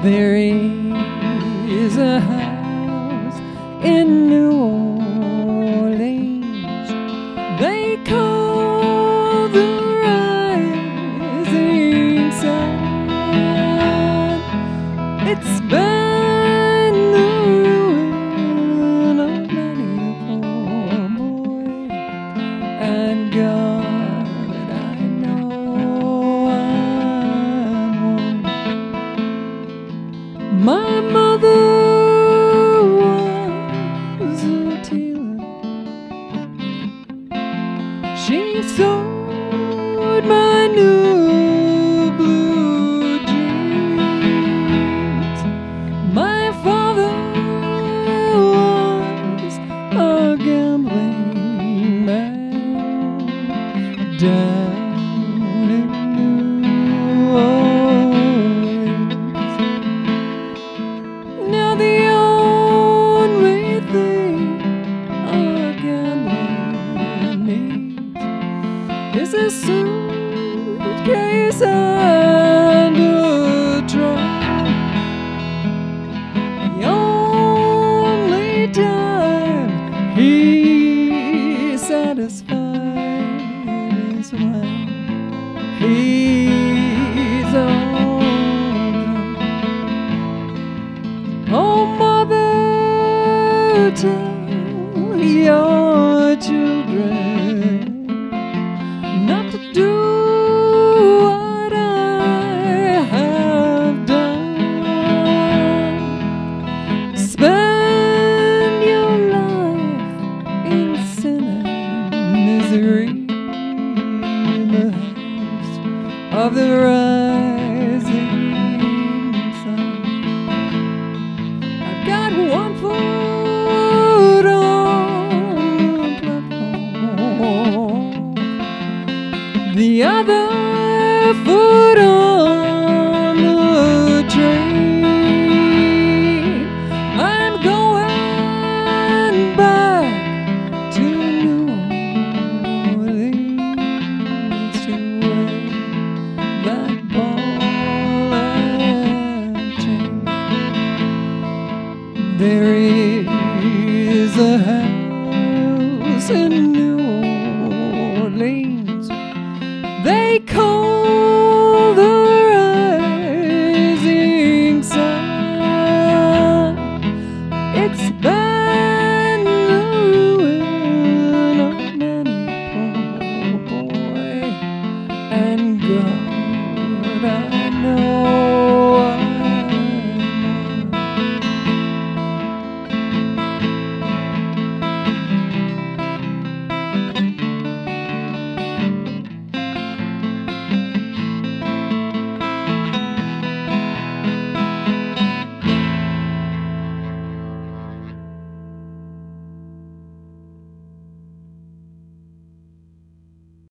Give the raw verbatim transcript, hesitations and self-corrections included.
There is a house in New Orleans they call the Rising Sun. It's been the ruin of many a poor boy, and God, I know I'm one. My mother was a tailor. She sewed my new blue jeans. My father was a gambling man down in New Orleans. Now the only thing a gambler needs is a suitcase of